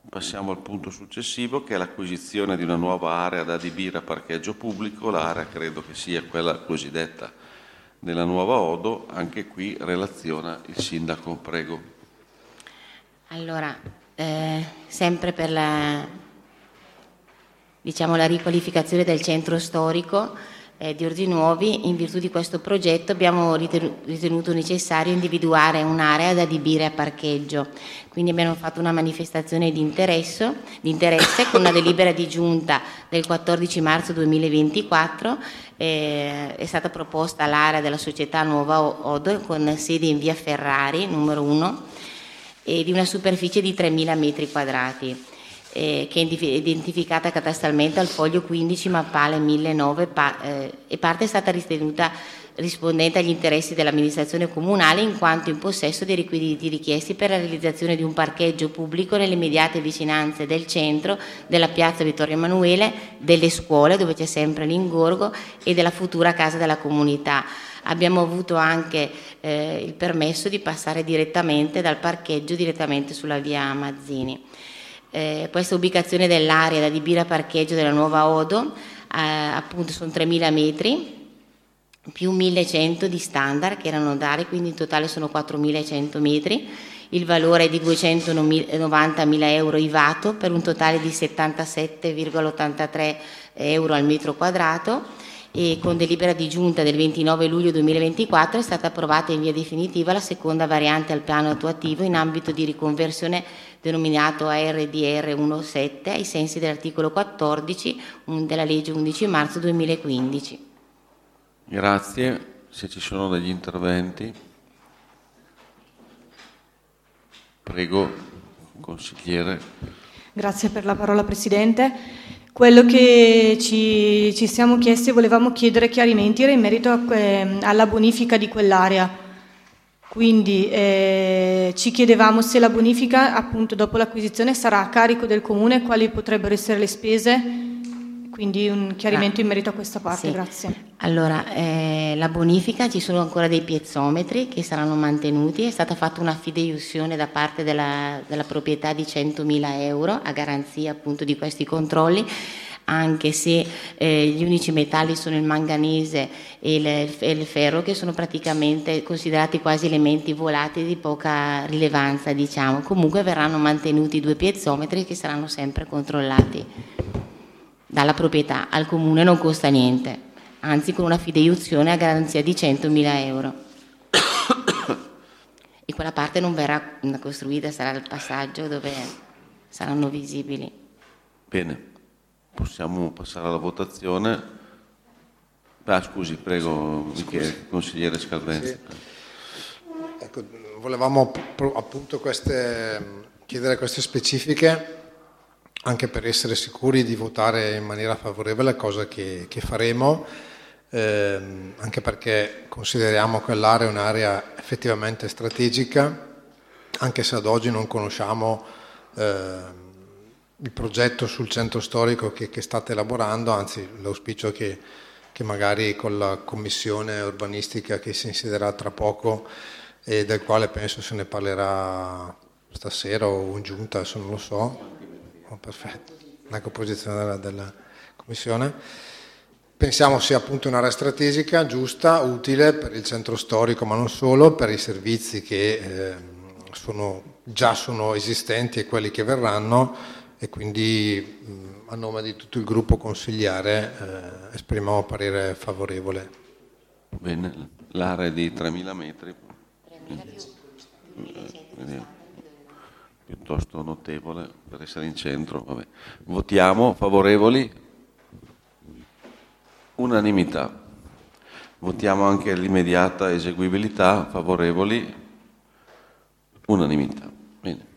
Passiamo al punto successivo, che è l'acquisizione di una nuova area da adibire a parcheggio pubblico. L'area credo che sia quella cosiddetta della nuova Odo. Anche qui relaziona il sindaco, prego. Allora, sempre per la riqualificazione del centro storico di Orzinuovi, in virtù di questo progetto abbiamo ritenuto necessario individuare un'area da adibire a parcheggio. Quindi abbiamo fatto una manifestazione di interesse con una delibera di giunta del 14 marzo 2024. È stata proposta l'area della società Nuova Odo con sede in via Ferrari, numero 1, e di una superficie di 3.000 metri quadrati. Che è identificata catastralmente al foglio 15 mappale 1009 e parte è stata ritenuta rispondente agli interessi dell'amministrazione comunale in quanto in possesso dei requisiti richiesti per la realizzazione di un parcheggio pubblico nelle immediate vicinanze del centro, della piazza Vittorio Emanuele, delle scuole dove c'è sempre l'ingorgo e della futura casa della comunità. Abbiamo avuto anche il permesso di passare direttamente dal parcheggio direttamente sulla via Mazzini. Questa ubicazione dell'area da adibire a parcheggio della nuova Odo appunto sono 3.000 metri più 1.100 di standard che erano dare, quindi in totale sono 4.100 metri. Il valore è di 290.000 euro IVATO per un totale di 77,83 euro al metro quadrato, e con delibera di giunta del 29 luglio 2024 è stata approvata in via definitiva la seconda variante al piano attuativo in ambito di riconversione denominato ARDR 17 ai sensi dell'articolo 14 della legge 11 marzo 2015. Grazie. Se ci sono degli interventi. Prego, consigliere. Grazie per la parola, Presidente. Quello che ci siamo chiesti e volevamo chiedere chiarimenti era in merito alla bonifica di quell'area. Quindi ci chiedevamo se la bonifica, appunto dopo l'acquisizione, sarà a carico del Comune, quali potrebbero essere le spese. Quindi un chiarimento in merito a questa parte, sì. Grazie. Allora, la bonifica, ci sono ancora dei piezometri che saranno mantenuti, è stata fatta una fideiussione da parte della proprietà di 100.000 euro a garanzia appunto di questi controlli, anche se gli unici metalli sono il manganese e il ferro, che sono praticamente considerati quasi elementi volatili di poca rilevanza, diciamo. Comunque verranno mantenuti 2 piezometri che saranno sempre controllati dalla proprietà. Al Comune non costa niente, anzi con una fideiussione a garanzia di 100.000 euro. E quella parte non verrà costruita, sarà il passaggio dove saranno visibili. Bene, possiamo passare alla votazione. Scusi, prego, consigliere Scaldenza. Sì. Ecco, volevamo appunto chiedere queste specifiche, anche per essere sicuri di votare in maniera favorevole, cosa che faremo, anche perché consideriamo quell'area un'area effettivamente strategica, anche se ad oggi non conosciamo il progetto sul centro storico che state elaborando, anzi l'auspicio è che magari con la commissione urbanistica che si insiederà tra poco e del quale penso se ne parlerà stasera o in giunta, adesso non lo so. Perfetto, la composizione della commissione. Pensiamo sia appunto un'area strategica, giusta, utile per il centro storico, ma non solo, per i servizi che già sono esistenti e quelli che verranno, e quindi a nome di tutto il gruppo consigliare esprimiamo parere favorevole. Bene, l'area di 3.000 metri. Piuttosto notevole per essere in centro. Vabbè. Votiamo favorevoli? Unanimità. Votiamo anche l'immediata eseguibilità, favorevoli? Unanimità. Bene.